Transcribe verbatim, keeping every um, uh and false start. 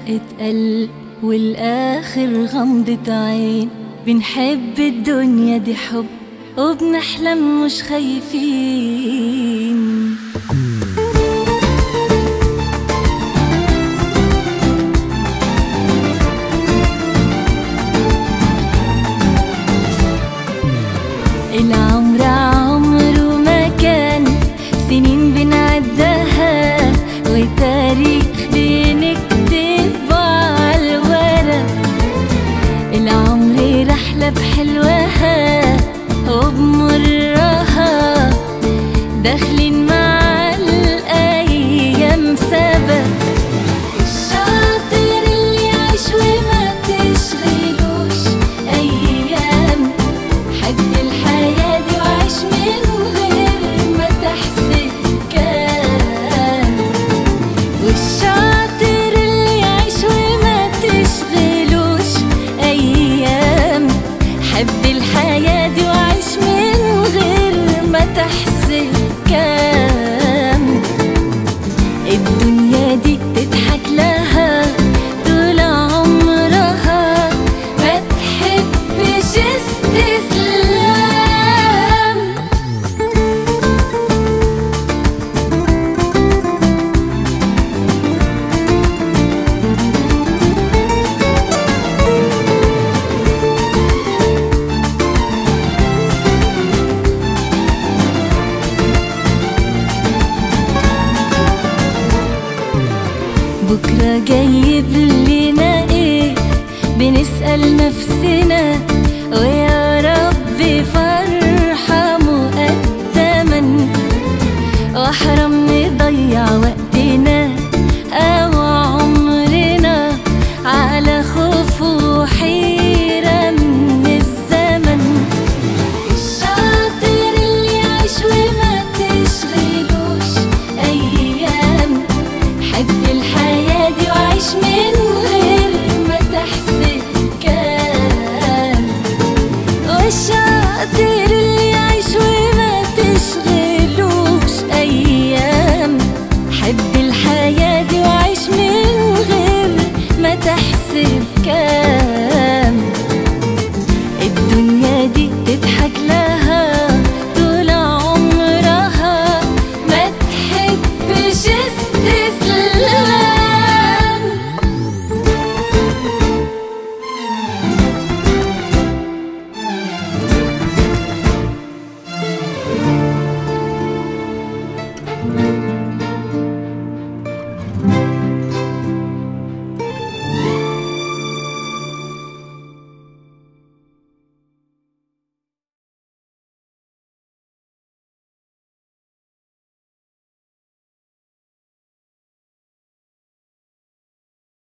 دقة قلب والآخر غمضة عين. بنحب الدنيا دي حب وبنحلم مش خايفين. العمر عمره ما كان سنين بنعدها وتاريخ بنكتبه عالورق. العمر رحلة بحلوها وبمرها داخلين مع الأيام سبق. الشاطر اللي يعيش وما تشغلوش أيام، حب الحياة دي وعيش من غير ما تحسب كام. والشاطر اللي يعيش وما تشغلوش أيام، حب الحياة دي وعيش من غير ما تحسب كام. الدنيا دي تضحك لها طول عمرها، ما تحبش استسلام. بكرة جايب لنا ايه؟ بنسأل نفسنا ويا